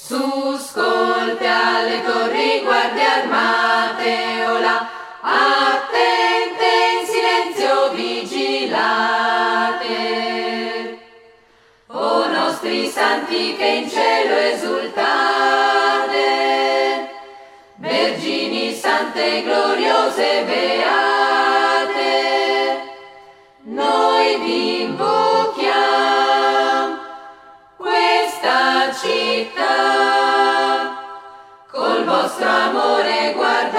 Su scolte alle torri guardie armate, olà, attente in silenzio vigilate. O nostri santi che in cielo esultate, vergini sante, gloriose, beate, noi vi invochiamo questa città. Col vostro amore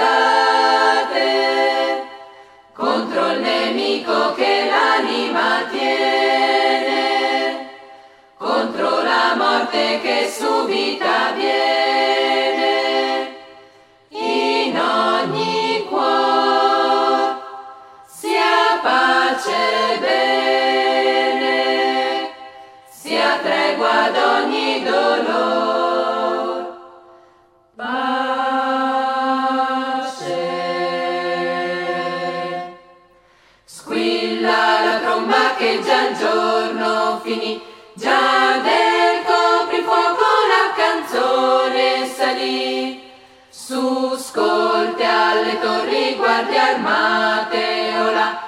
guardate contro il nemico che l'anima tiene, contro la morte che subita viene. In ogni cuore sia pace e bene, sia tregua ad ogni dolore. Squilla la tromba che già il giorno finì, già del coprifuoco la canzone salì. Su scolte alle torri guardie armate, olà,